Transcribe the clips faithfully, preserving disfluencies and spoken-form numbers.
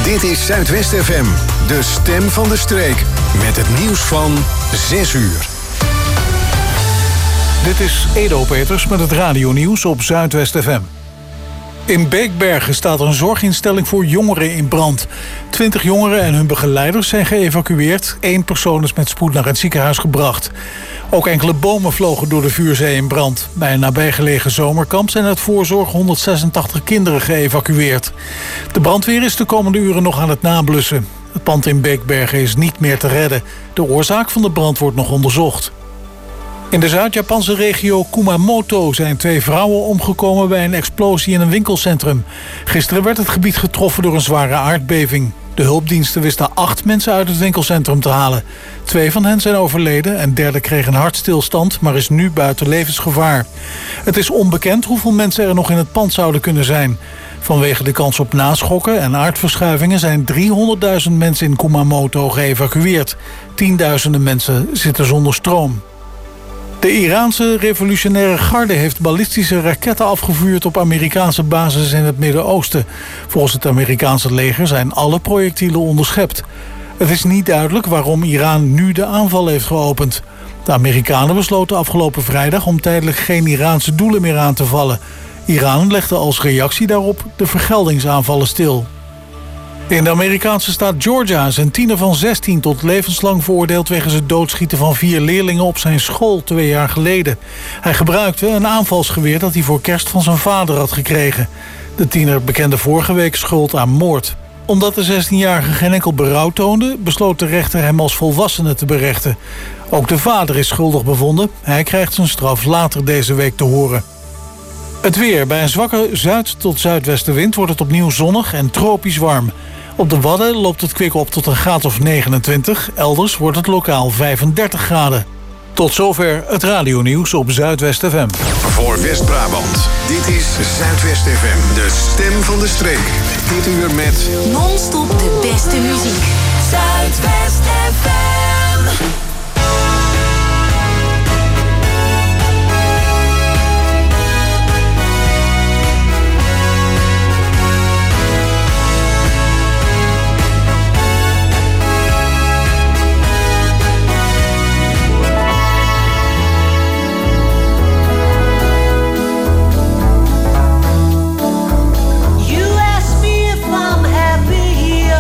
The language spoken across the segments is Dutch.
Dit is Zuidwest F M, de stem van de streek. Met het nieuws van zes uur. Dit is Edo Peters met het radionieuws op Zuidwest F M. In Beekbergen staat een zorginstelling voor jongeren in brand. Twintig jongeren en hun begeleiders zijn geëvacueerd. Eén persoon is met spoed naar het ziekenhuis gebracht. Ook enkele bomen vlogen door de vuurzee in brand. Bij een nabijgelegen zomerkamp zijn uit voorzorg honderdzesentachtig kinderen geëvacueerd. De brandweer is de komende uren nog aan het nablussen. Het pand in Beekbergen is niet meer te redden. De oorzaak van de brand wordt nog onderzocht. In de Zuid-Japanse regio Kumamoto zijn twee vrouwen omgekomen bij een explosie in een winkelcentrum. Gisteren werd het gebied getroffen door een zware aardbeving. De hulpdiensten wisten acht mensen uit het winkelcentrum te halen. Twee van hen zijn overleden, een derde kreeg een hartstilstand, maar is nu buiten levensgevaar. Het is onbekend hoeveel mensen er nog in het pand zouden kunnen zijn. Vanwege de kans op naschokken en aardverschuivingen zijn driehonderdduizend mensen in Kumamoto geëvacueerd. Tienduizenden mensen zitten zonder stroom. De Iraanse revolutionaire garde heeft ballistische raketten afgevuurd op Amerikaanse bases in het Midden-Oosten. Volgens het Amerikaanse leger zijn alle projectielen onderschept. Het is niet duidelijk waarom Iran nu de aanval heeft geopend. De Amerikanen besloten afgelopen vrijdag om tijdelijk geen Iraanse doelen meer aan te vallen. Iran legde als reactie daarop de vergeldingsaanvallen stil. In de Amerikaanse staat Georgia is een tiener van zestien tot levenslang veroordeeld wegens het doodschieten van vier leerlingen op zijn school twee jaar geleden. Hij gebruikte een aanvalsgeweer dat hij voor kerst van zijn vader had gekregen. De tiener bekende vorige week schuld aan moord. Omdat de zestienjarige geen enkel berouw toonde, besloot de rechter hem als volwassene te berechten. Ook de vader is schuldig bevonden. Hij krijgt zijn straf later deze week te horen. Het weer. Bij een zwakke zuid- tot zuidwestenwind wordt het opnieuw zonnig en tropisch warm. Op de Wadden loopt het kwik op tot een graad of negenentwintig. Elders wordt het lokaal vijfendertig graden. Tot zover het radionieuws op Zuidwest F M. Voor West-Brabant. Dit is Zuidwest F M, de stem van de streek. Dit uur met non-stop de beste muziek. Zuidwest F M. You ask me if I'm happy here.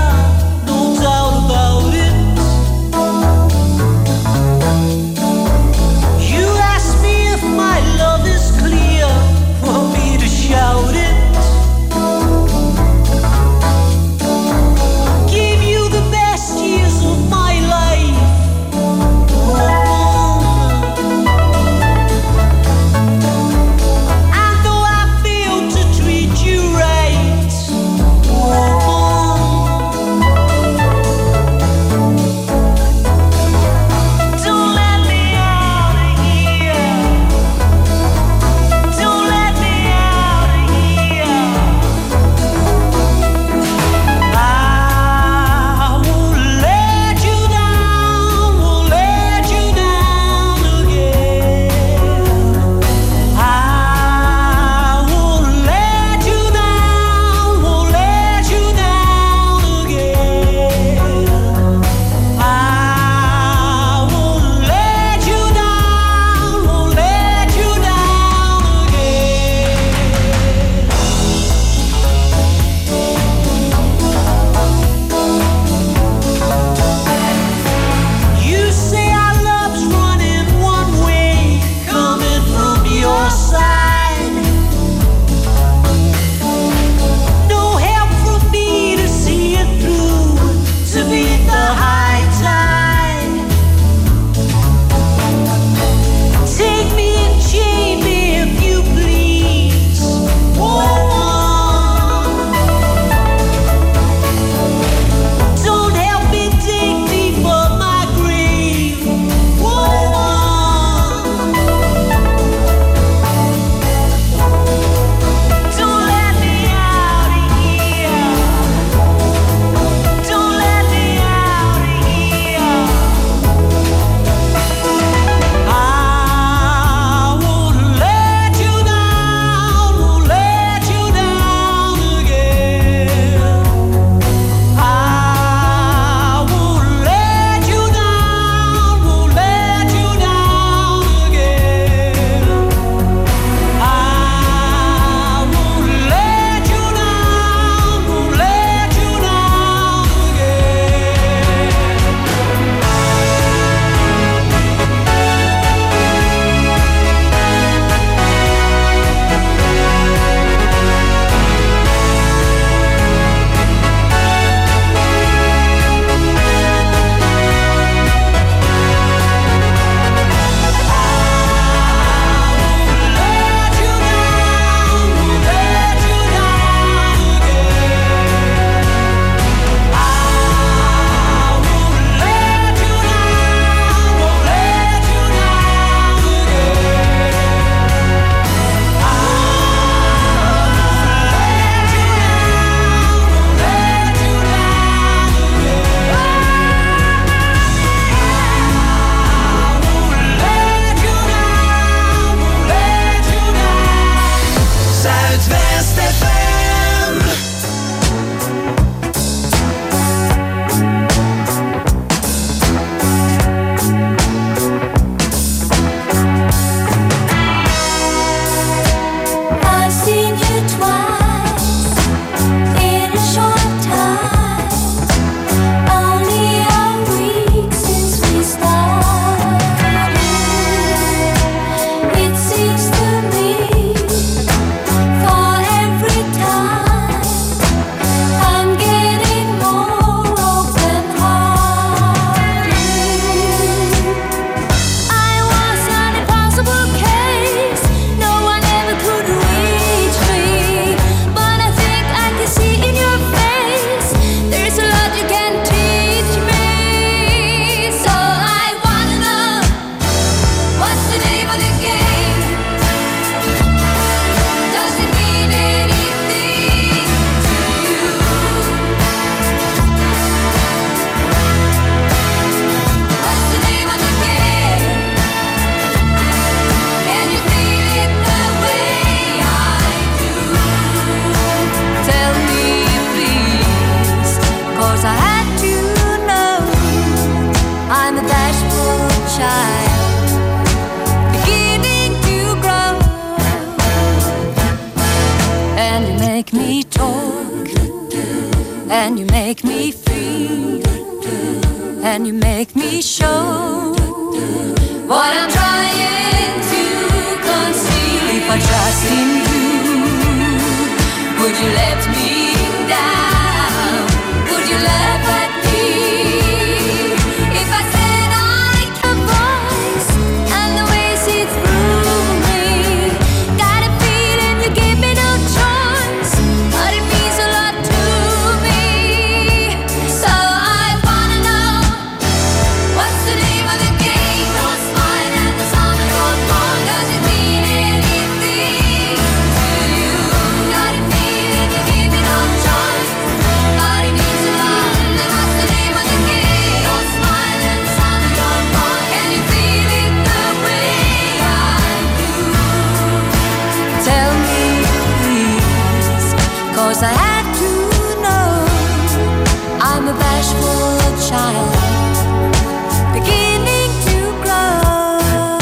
make me feel, and you make me show what I'm trying to conceal. If I trust in you, would you let me down? Would you laugh at me? If I said I can voice and the way see through me, got a feeling you give me no choice, but it means a lot to me. So I wanna know, what's the name of the game? Your smile and the sound of your phone, does it mean anything to you? Got a feeling you give me no choice, but it means a lot. Then what's the name of the game? Your smile and the sound of your phone, can you feel it the way I do? Tell me please, 'cause I have to know. I'm a bashful child, beginning to grow,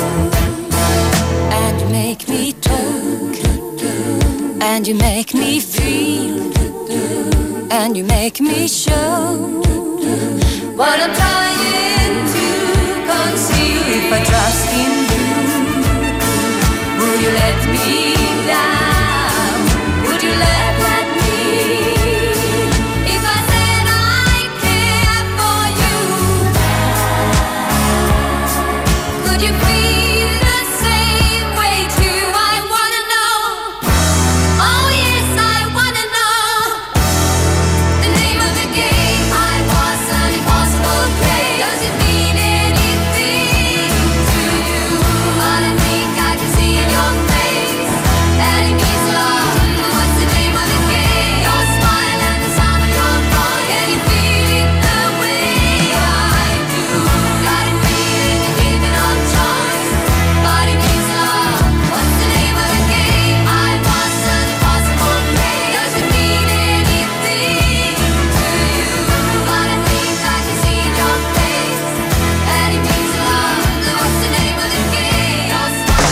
and you make me talk, and you make me feel, and you make me show what I'm trying to conceal. If I trust in you, will you let me down? Would you laugh at me? If I said I care for you, could you feel the same way too? I wanna know. Oh yes, I wanna know the name of the game. I was an impossible prey. Does it mean anything to you? But I think I can see in your face that it means a lot. What's the name of the game? Your smile and the sound of your voice, can you feel it the way I do? Got a feeling you give me no choice, but it means a lot. What's the name of the game? I was an impossible prey. Does it mean anything to you? But I think I can see in your face that it means a lot. What's the name of the game? Your smile.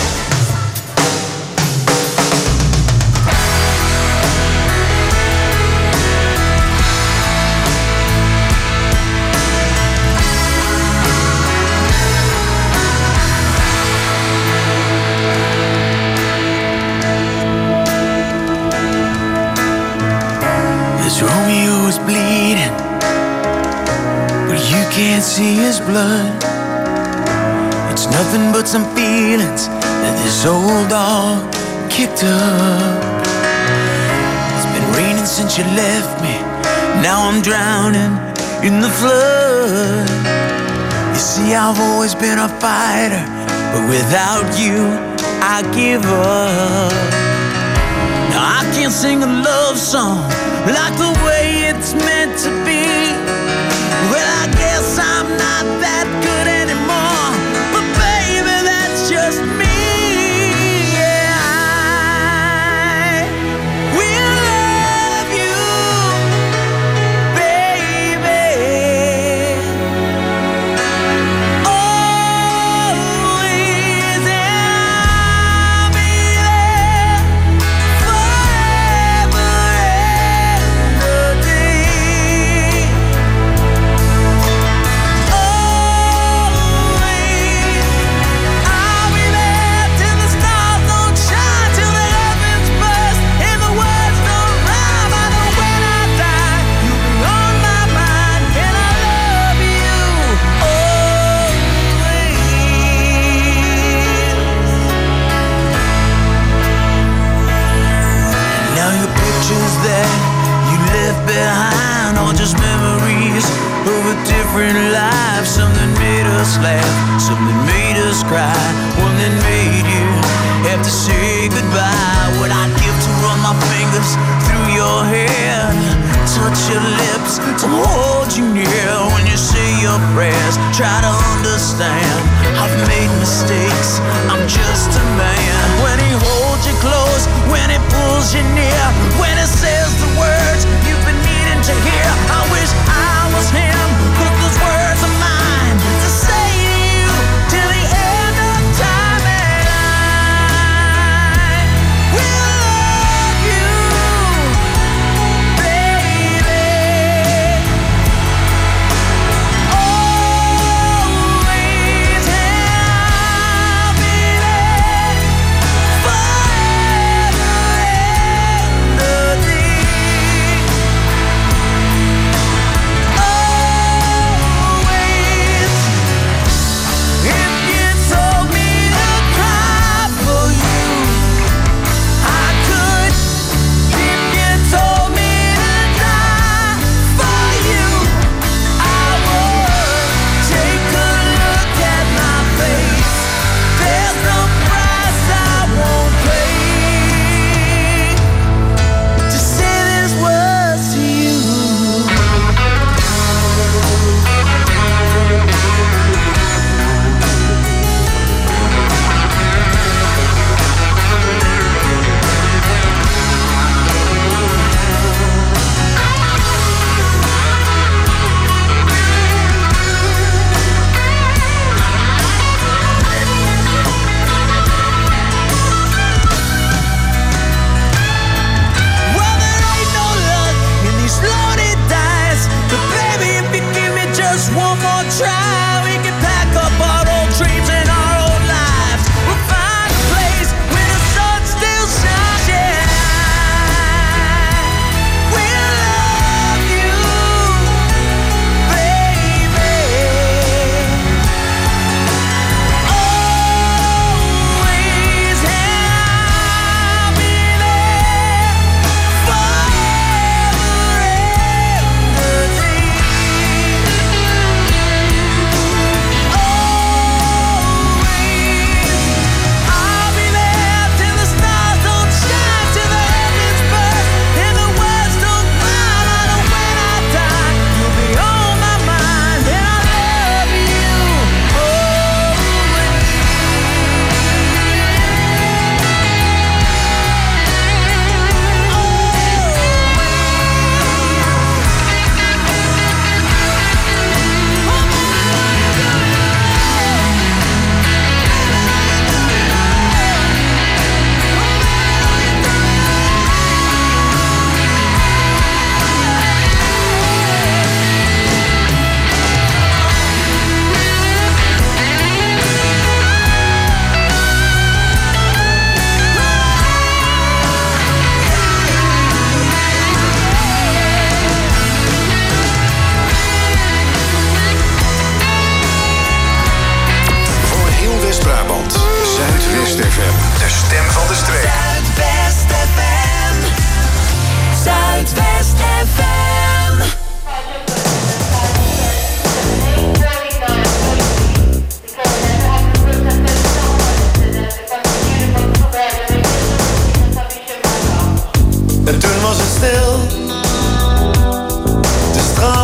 As Romeo is bleeding, but you can't see his blood. It's nothing but some feelings that this old dog kicked up. It's been raining since you left me. Now I'm drowning in the flood. You see, I've always been a fighter, but without you, I give up. Now I can't sing a love song like the way it's meant to be. Well, I guess I'm not that good anymore, but baby, that's just me. Yeah, I will love you, baby, always, and I'll be there forever and a day. Always, I'll be there till the stars don't shine, till the heavens burst and the words don't rhyme. I know when I die, you'll be on my mind, and I love you always. Now your pictures that you left behind are just memories of a different life. Some that made us laugh, some that made us cry, one that made you have to say goodbye. What I'd give to run my fingers through your hair, touch your lips, to hold you near when you say your prayers. Try to understand, I've made mistakes, I'm just a man. When he holds you close, when he pulls you near, when he says the words you've been needing to hear. I wish I was him, but those words are mine to say to you till the end of time. And I will love you, baby,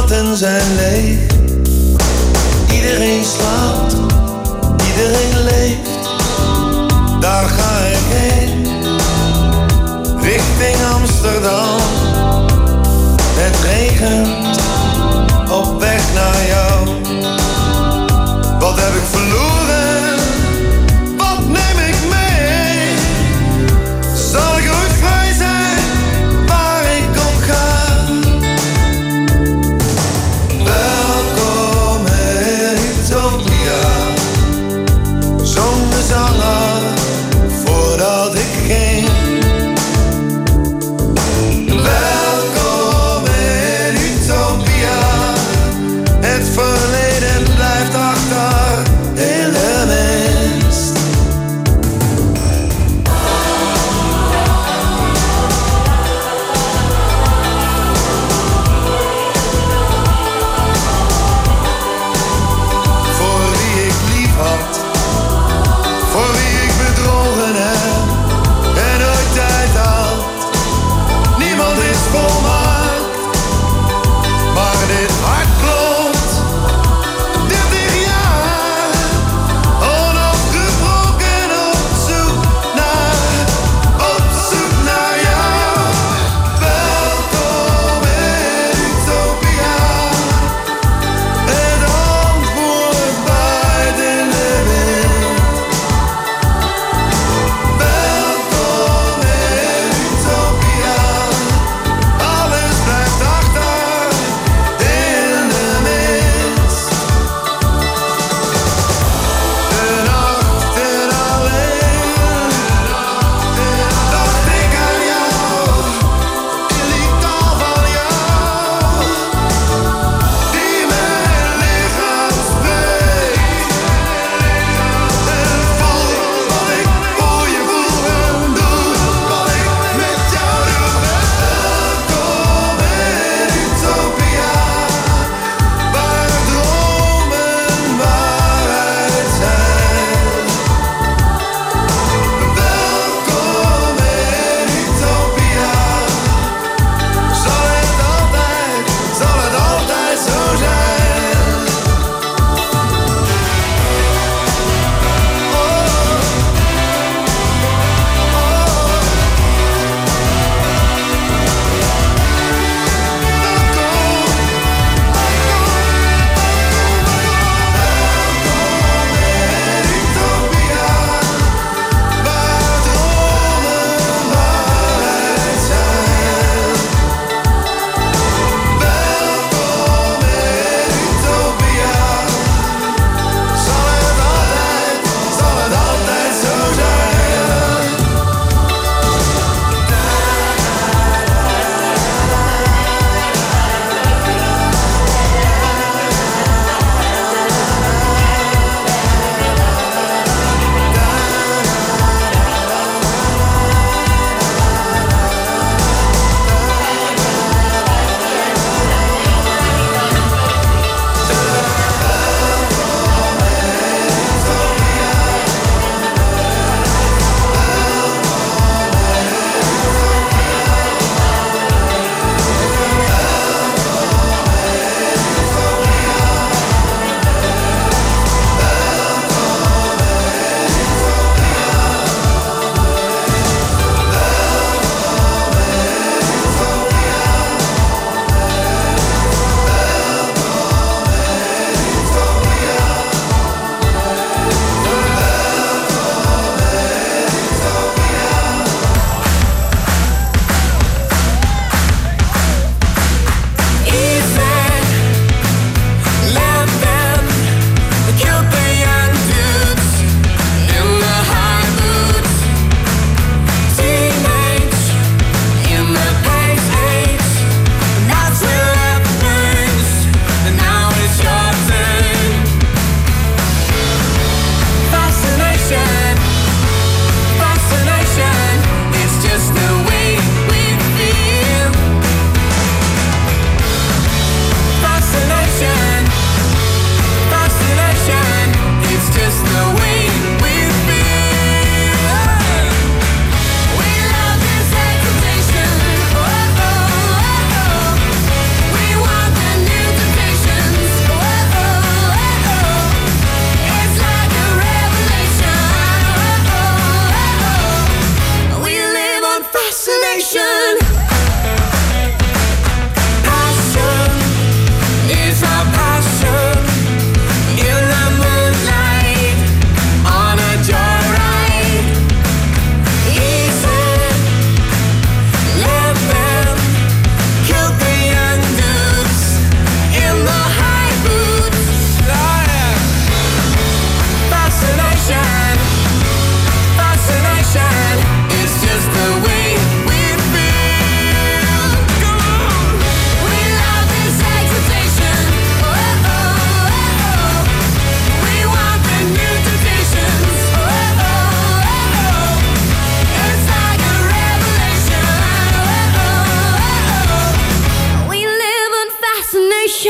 straten zijn leeg. Iedereen slaapt, iedereen leeft. Daar ga ik heen, richting Amsterdam. Het regent, op weg naar jou. Wat heb ik verloren? Wat neem ik mee? Zal ik ooit vrij zijn waar ik op ga? Welkom in Utopia, zong de zanger voordat ik ging.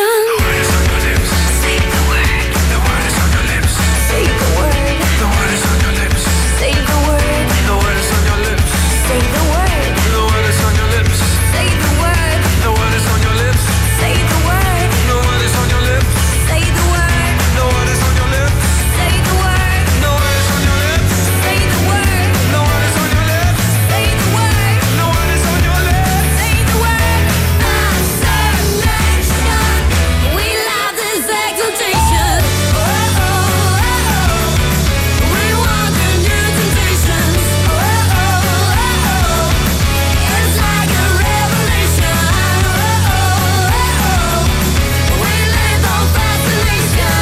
The word is on your lips. Say the word. The word is on your lips. Say the word. The word is on your lips. Say the word. The word is on your lips. Say the word. The word is on your lips. Say the word. The word is on your lips. Say the word. The word is on your lips. Say the word. The word is on your lips. Say the word. The word is on your lips. Say the word. The word is on your lips. Say the word. The word is on your lips. Say the word. Isolation. We love this exaltation. Oh, oh, oh. We want the new temptations. Oh, oh, oh. It's like a revelation. Oh, oh, oh. We live on fascination.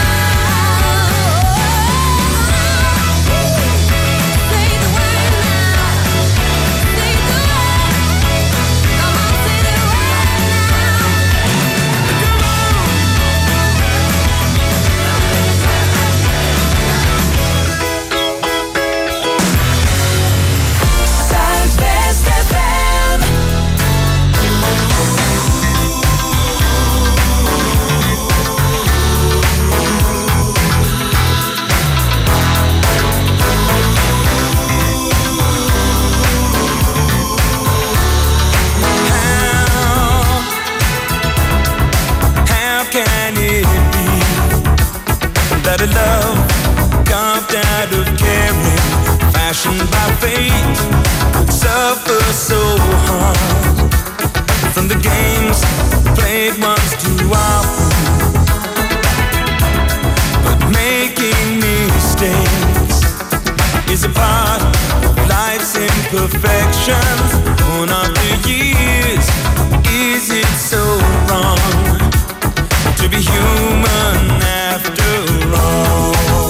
Say the word now. Say the word. Come on, say the word now. Come on. Zuidwest F M. How can it be that a love carved out of caring, fashioned by fate, would suffer so hard from the games played once too often? But making mistakes is a part of life's imperfections. Born after years, is it so wrong to be human after all?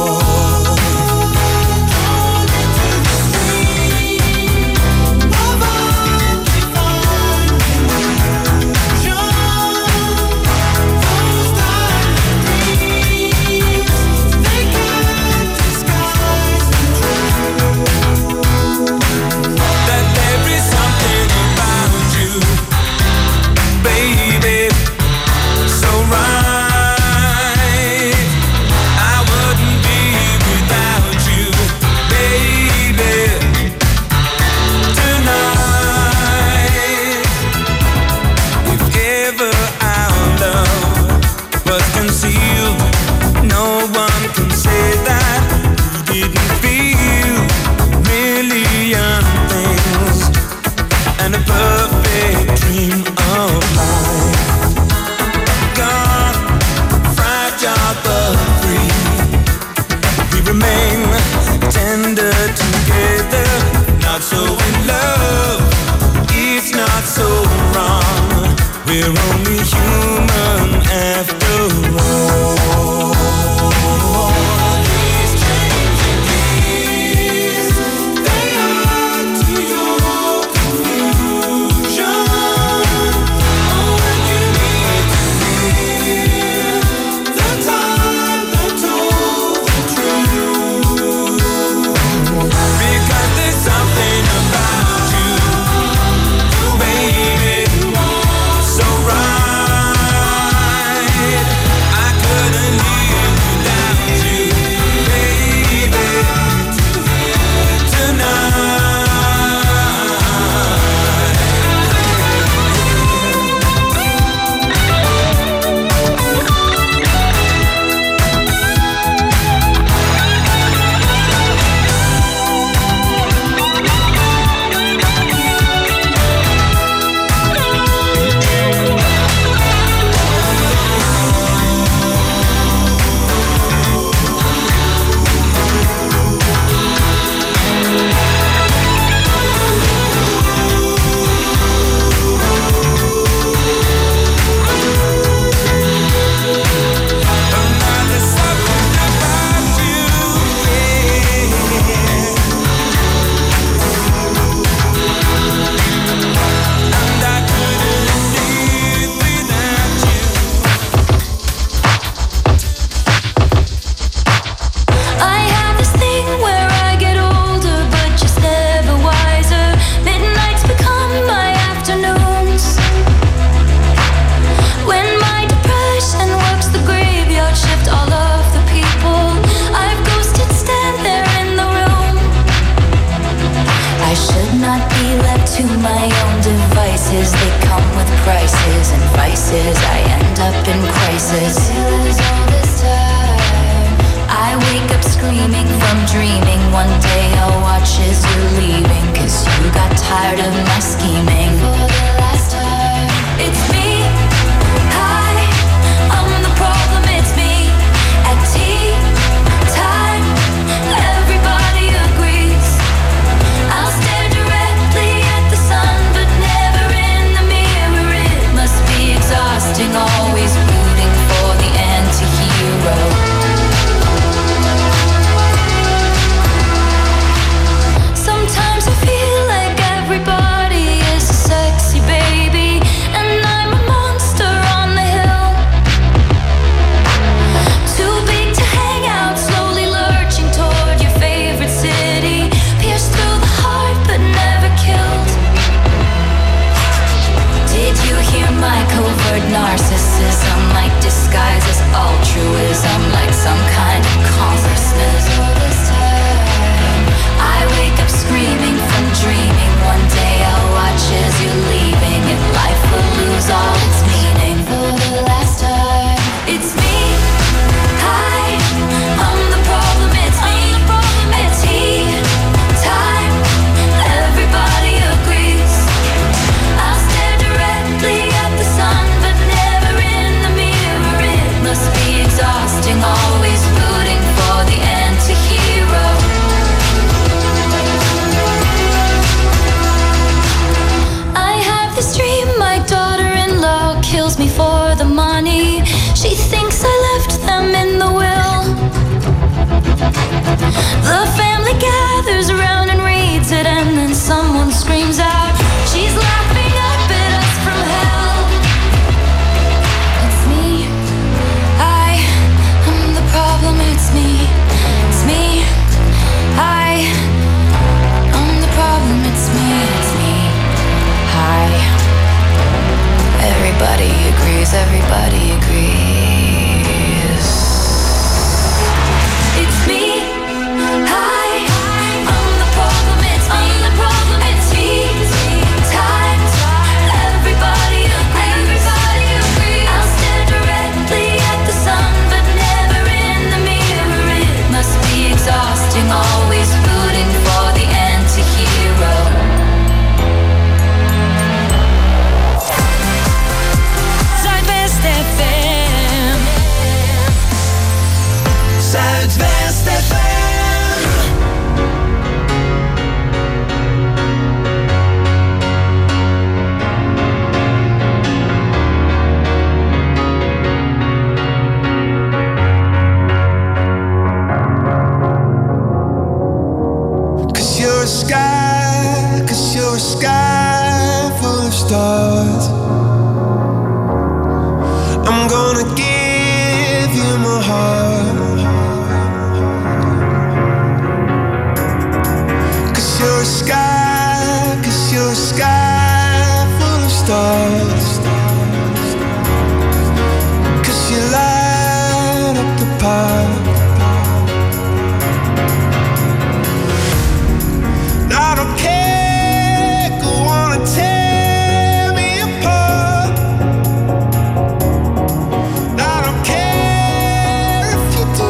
That there is something about you, baby, so right. I wouldn't be without you, baby, tonight. If ever our love was concealed, no one can say that we didn't feel a million things and a perfect dream of life. Gone, fragile but free, we remain tender together. Not so in love, it's not so wrong. We're only human after all. stars. All this time I wake up screaming from dreaming. One day I'll watch as you're leaving, 'cause you got tired of my scheming. For the last time, it's me. Hi, I'm the problem, it's me. At tea time, everybody agrees. I'll stare directly at the sun, but never in the mirror. It must be exhausting, always rooting for the anti-hero. Sometimes I feel like everybody is a sexy baby, and I'm a monster on the hill. Too big to hang out, slowly lurching toward your favorite city. Pierced through the heart, but never killed. Did you hear my covert narcissism? Like disguise as altruism, like some kind of consciousness. All this time I wake up screaming from dreaming. One day I'll watch as you're leaving, and life will lose all its meaning. For the last time, it's me. Hi, I'm the problem, it's me. At tea time, everybody agrees. I'll stare directly at the sun, but never in the mirror. It must be exhausting, always rooting for the anti-hero. I have this dream, my daughter-in-law kills me for the money. She thinks I left them in the will. The family gathers around and reads it, and then someone screams out, she's laughing up at us from hell. It's me. I am the problem, it's me. It's me. I am the problem, it's me. It's me. Hi. Everybody agrees, everybody agrees. It's me. Hi. I'm the problem, it's me. I'm the problem, it's me. Time. Everybody agrees. Everybody agrees. I'll stare directly at the sun, but never in the mirror. It must be exhausting, always rooting for the anti-hero. Zuidwest F M. Zuidwest F M. Cause you're a sky, cause you're a sky full of stars. I'm gonna give you my heart. Cause you're a sky, cause you're a sky full of stars. Cause you light up the park. I don't care, go on and tear me apart. I don't care if you do.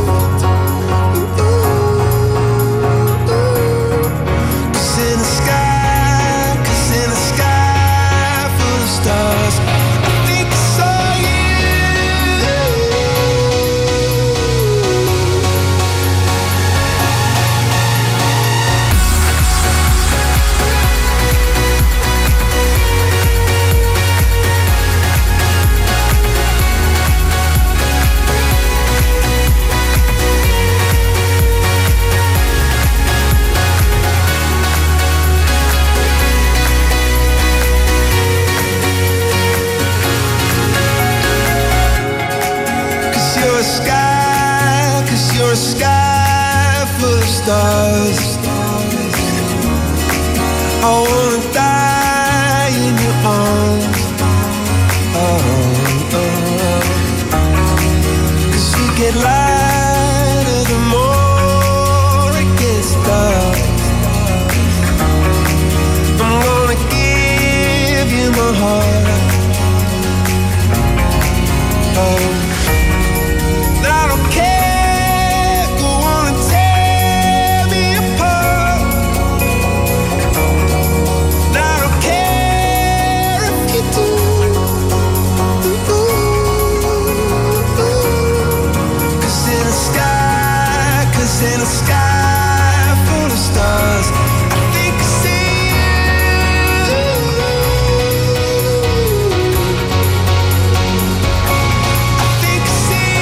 Cause in the sky, cause in the sky full of stars, I think I saw you. Cause you're a sky, cause you're a sky full of stars. I wanna die in your arms. Oh, oh. Cause you get lighter the more it gets dark. I'm gonna give you my heart. Oh. in a sky full of stars. I think I see you. I think I see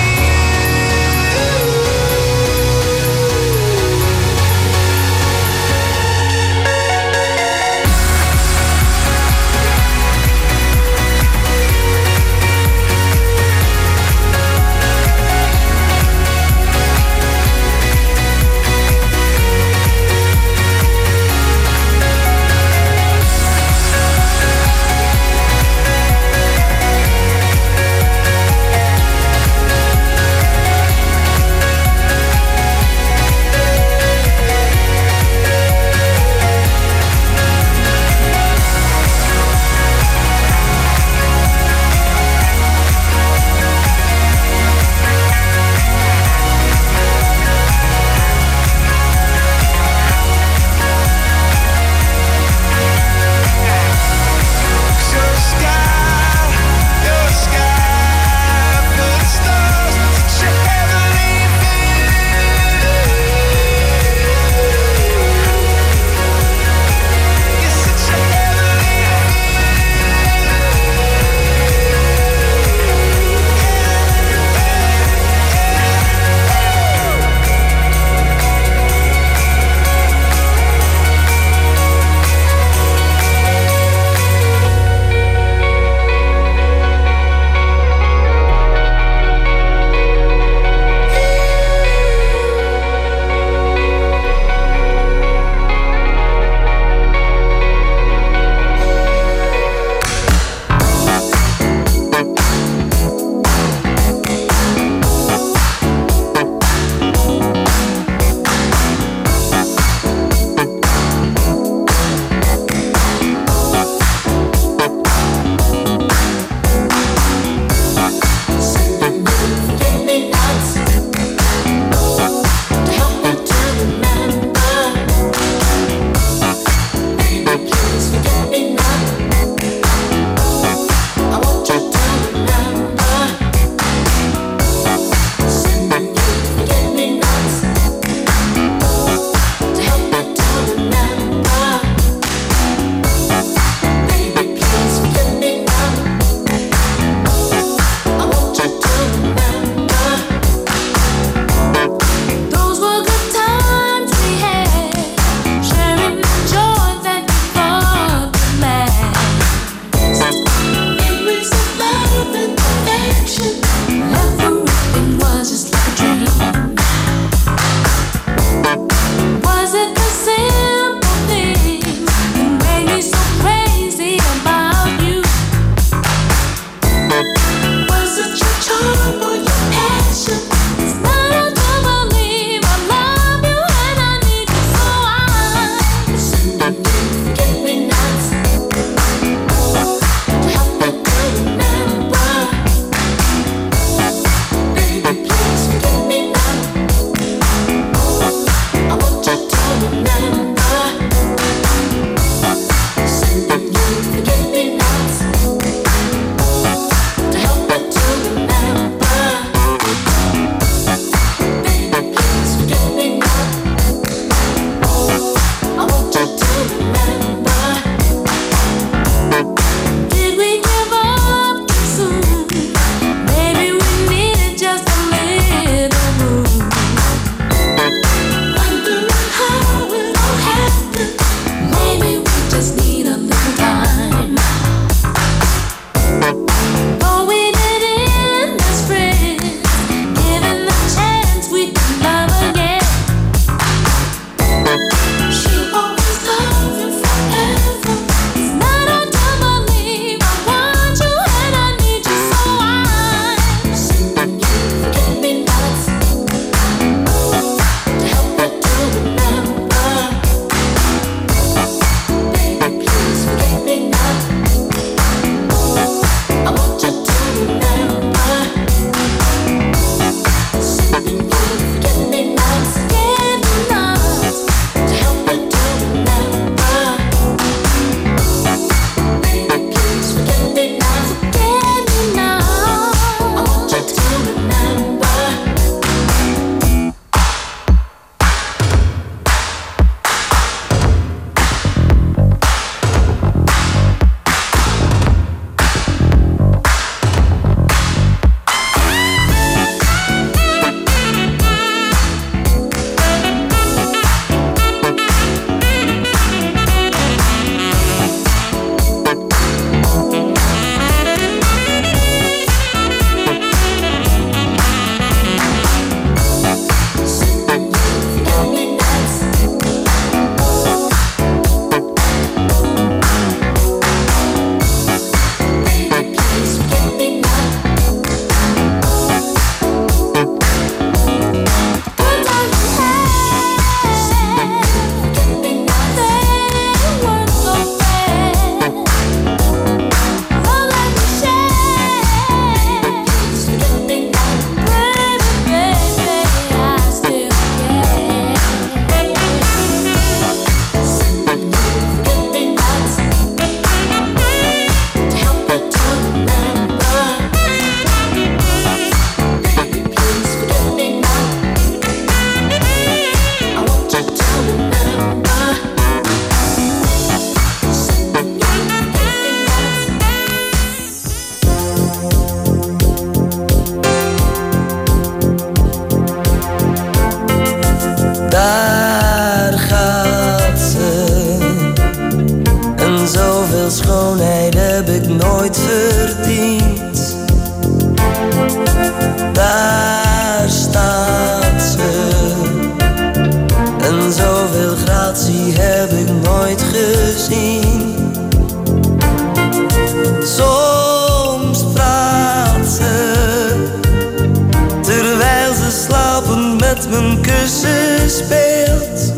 mijn kussen speelt.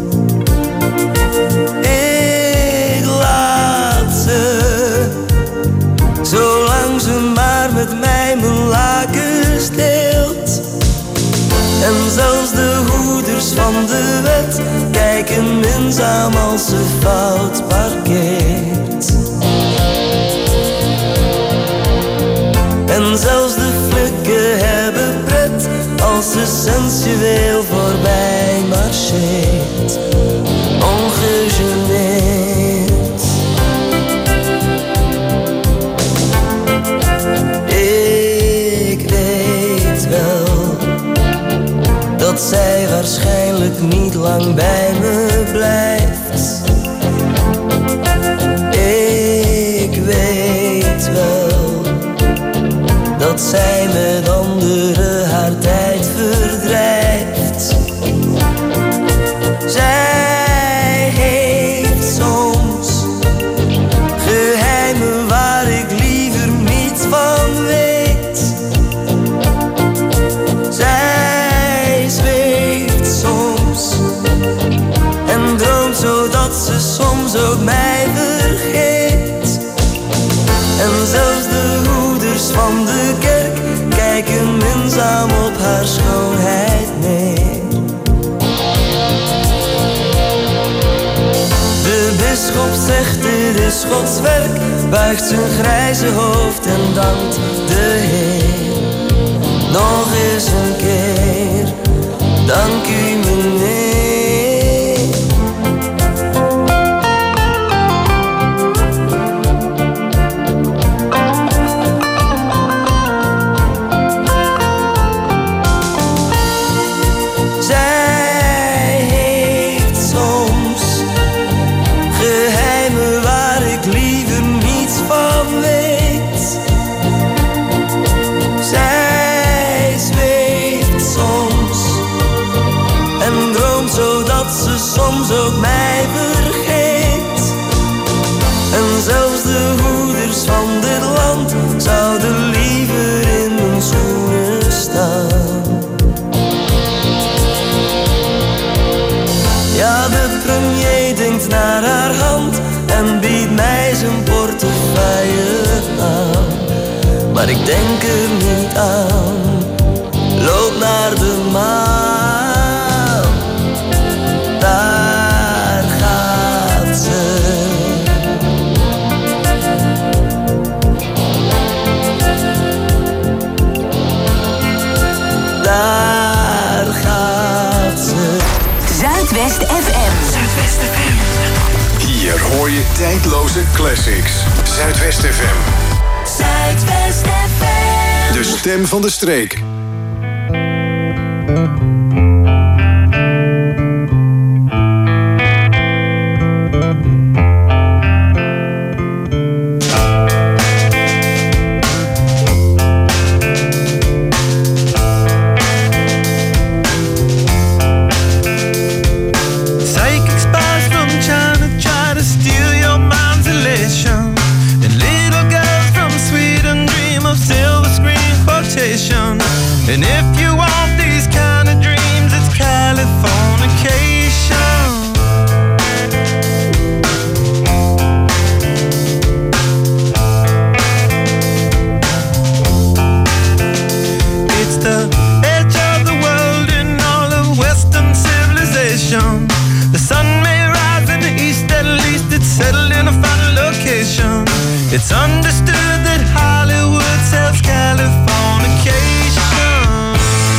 Ik laat ze, zolang ze maar met mij mijn lakens deelt. En zelfs de hoeders van de wet kijken minzaam als ze fout parkeert. En zelfs de flikken hebben pret als ze sensueel voorbij marcheert. Ongegeneerd. Ik weet wel dat zij waarschijnlijk niet lang bij me blijft. Ik weet wel dat zij met anderen haar tijd verdrijft. Zij heeft soms geheimen waar ik liever niets van weet. Zij zweeft soms en droomt zodat ze soms ook mij vergeet. En zelfs de hoeders van de kerk kijken minzaam op haar schoonheid neer. De bisschop zegt dit is Gods werk, buigt zijn grijze hoofd en dankt de Heer. Nog eens een keer, dank u meneer. Soms ook mij vergeet. En zelfs de hoeders van dit land zouden liever in mijn schoenen staan. Ja, de premier denkt naar haar hand en biedt mij zijn portefeuille aan. Maar ik denk er niet aan. Loop naar de maan. Daar gaat ze. Daar gaat ze. Zuidwest F M. Zuidwest F M. Hier hoor je tijdloze classics. Zuidwest F M. Zuidwest F M. De stem van de streek. And if you want these kind of dreams, it's Californication. It's the edge of the world in all of Western civilization. The sun may rise in the east, at least it's settled in a final location. It's understood that Hollywood sells Californication.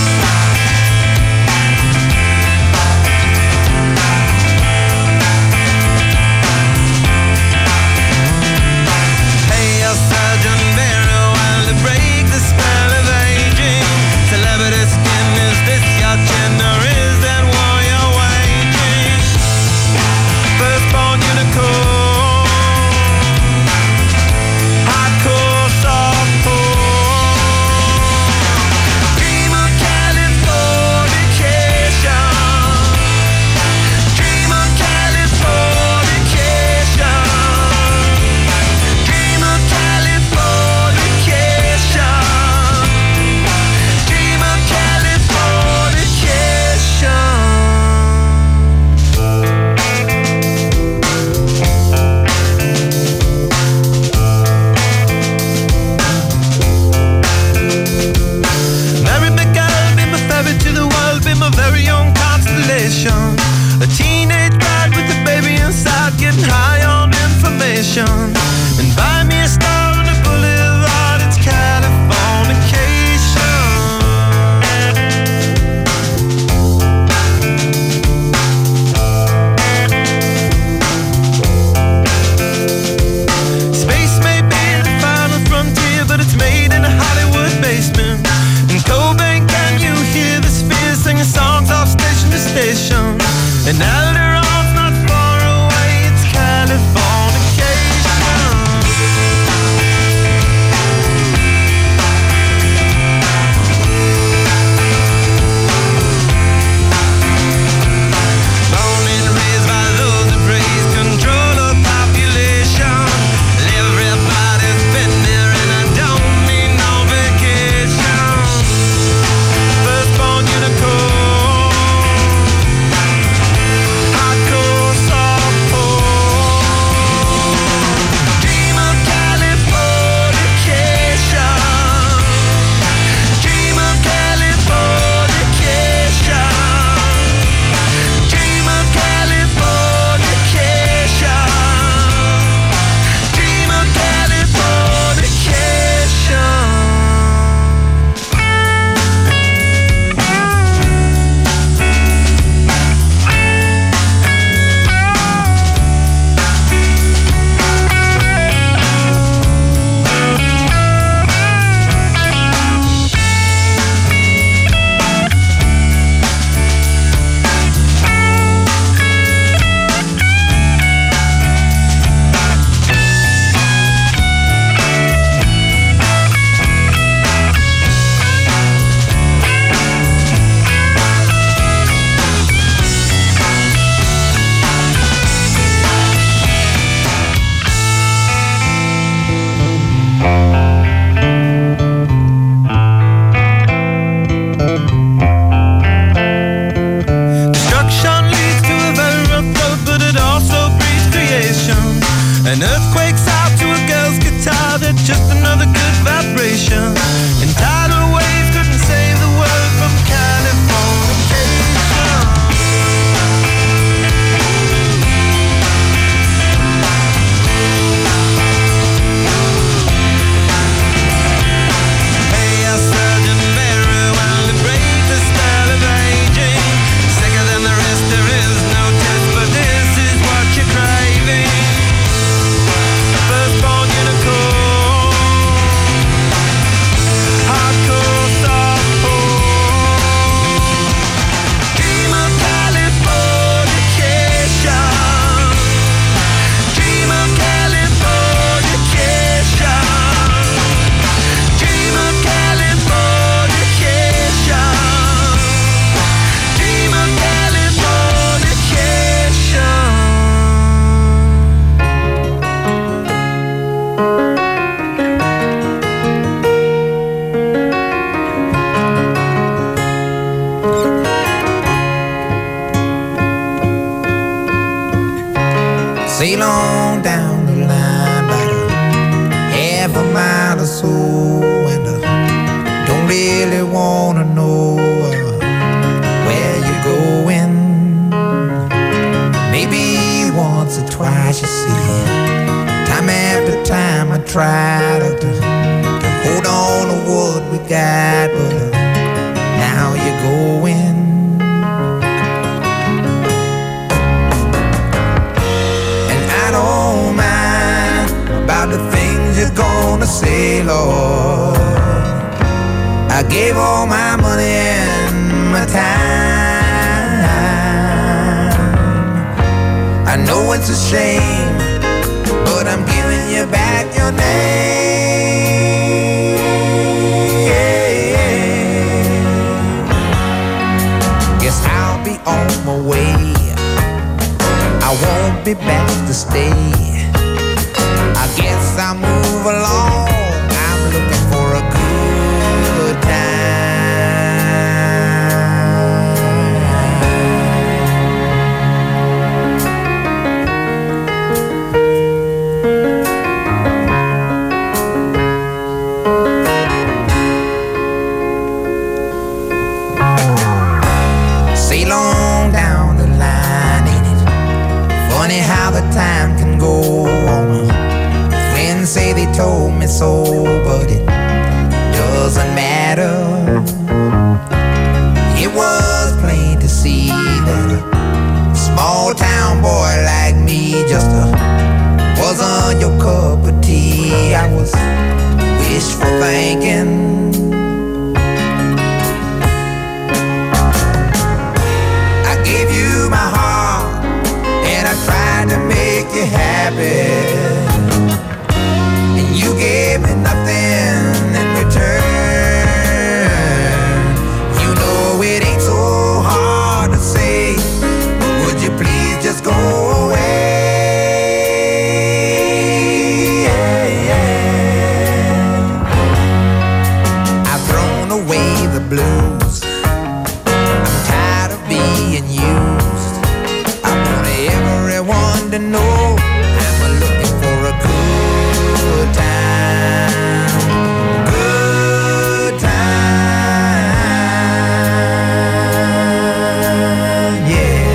sail on down the line about a half a mile or so, and uh, don't really wanna know uh, where you're going. Maybe once or twice, you see, time after time I try to, to, to hold on to what we got, but uh, now you're going. And I don't mind about the things you're gonna say, Lord. I gave all my money and my time. I know it's a shame, but I'm giving you back your name. Guess I'll be on my way. I won't be back to stay. I guess I'll move along. I'm looking for a good time. Sail on down the line, ain't it funny how the time can go on? Friends say they told me so, but it doesn't matter. It was plain to see that a small town boy like me just uh, wasn't your cup of tea. I was wishful thinking. I gave you my heart and I tried to make you happy. You gave me nothing in return. You know it ain't so hard to say, but would you please just go away? I've thrown away the blues. I'm tired of being used. I want everyone to know I'm looking for a good time, good time, yeah.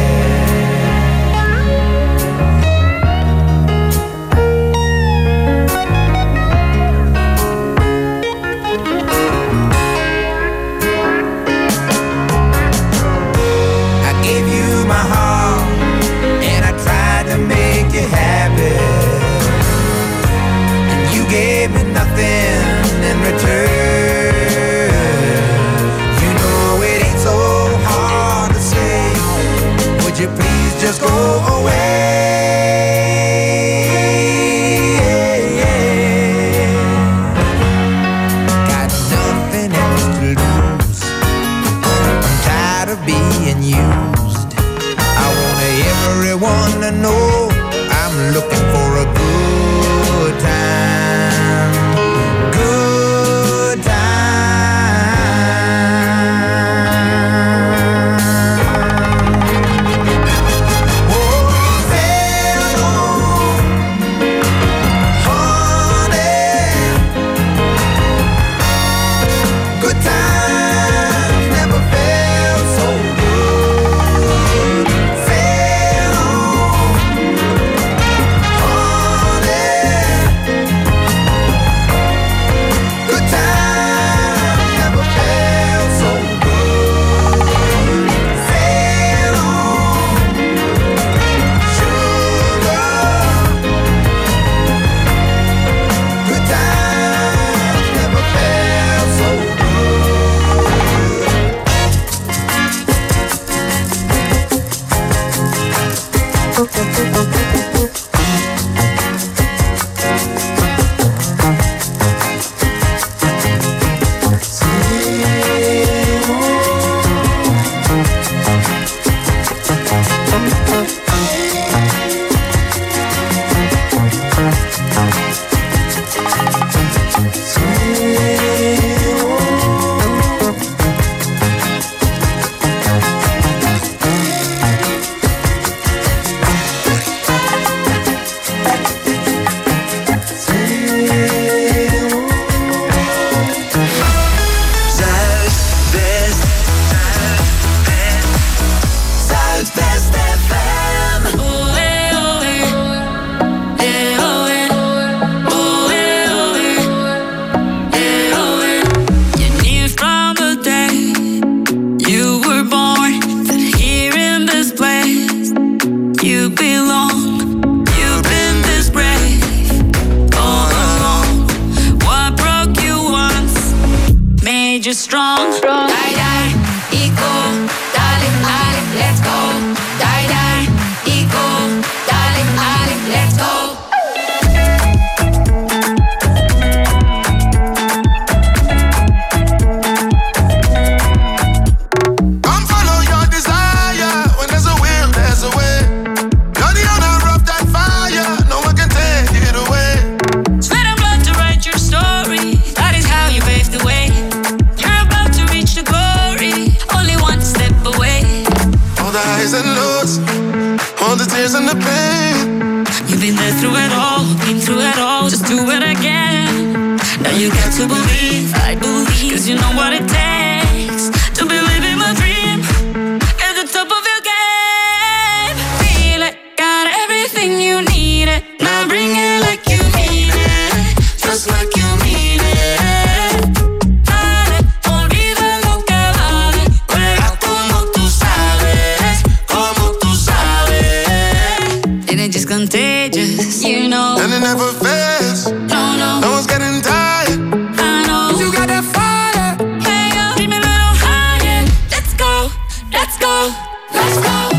hearts, all the tears and the pain. You've been there through it all, been through it all, just do it again. Now you got to believe, I believe, cause you know what it takes to be living my dream at the top of your game. Feel it, got everything you need it. Now bring it like you mean it, just like you mean it. Dale, olvida lo que vale, juega como tú sabes, como tú sabes. And it's just contagious, you know. And it never fades, no, no, no one's getting tired. I know you got that fire. Hey yo, keep me a little higher. Let's go, let's go, let's go.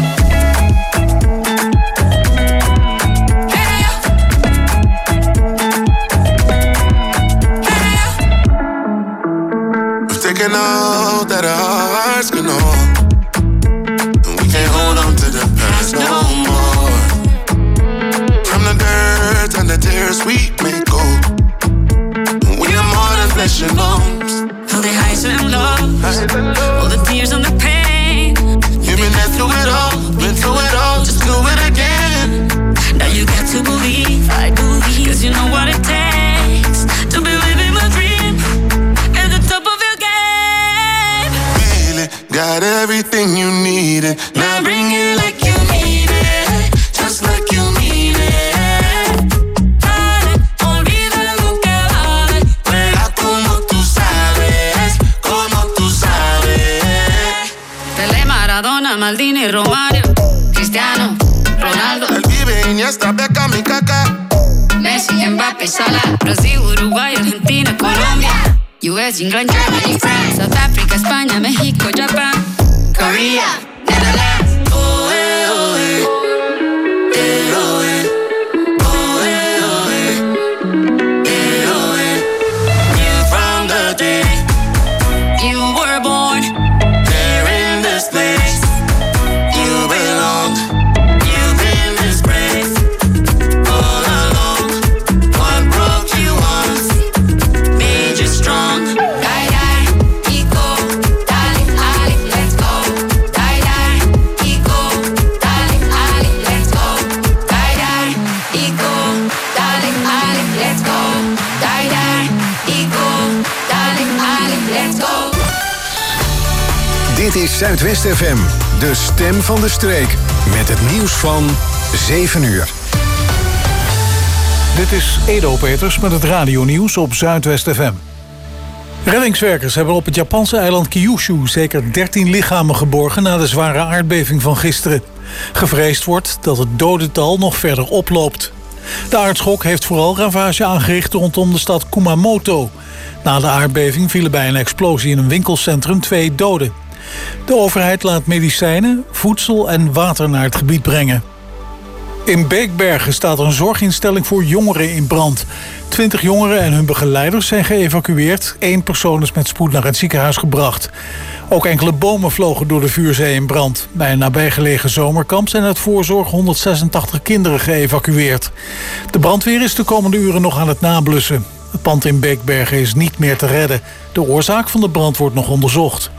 Hey yo, hey yo. We've taken all that our hearts can hold, and we can't hold on to the past no more. From the dirt and the tears we may go. Flesh and bones, all the highs and lows, all the tears and the pain. You've been there through it all, been through it all, just do it again. Now you got to believe, I believe, cause you know what it takes to be living my dream at the top of your game. Feel it, got everything you needed. Now bring it like you mean it, just like you mean it. Maldini, Romario, Cristiano, Ronaldo. Él vive Iniesta, Beckham y Kaká. Messi, Mbappé, Salah. Brasil, Uruguay, Argentina, Colombia. U S, England, Germany, France, South Africa, España, México, Japan, Korea, Netherlands. Oh, eh, oh, eh. Eh, oh, eh. Oh, eh, oh, eh. Eh, oh, eh. You from the day you were born, there in this place. Dit is Zuidwest F M, de stem van de streek. Met het nieuws van zeven uur. Dit is Edo Peters met het radionieuws op Zuidwest F M. Reddingswerkers hebben op het Japanse eiland Kyushu zeker dertien lichamen geborgen na de zware aardbeving van gisteren. Gevreesd wordt dat het dodental nog verder oploopt. De aardschok heeft vooral ravage aangericht rondom de stad Kumamoto. Na de aardbeving vielen bij een explosie in een winkelcentrum twee doden. De overheid laat medicijnen, voedsel en water naar het gebied brengen. In Beekbergen staat een zorginstelling voor jongeren in brand. Twintig jongeren en hun begeleiders zijn geëvacueerd. Eén persoon is met spoed naar het ziekenhuis gebracht. Ook enkele bomen vlogen door de vuurzee in brand. Bij een nabijgelegen zomerkamp zijn uit voorzorg honderdzesentachtig kinderen geëvacueerd. De brandweer is de komende uren nog aan het nablussen. Het pand in Beekbergen is niet meer te redden. De oorzaak van de brand wordt nog onderzocht.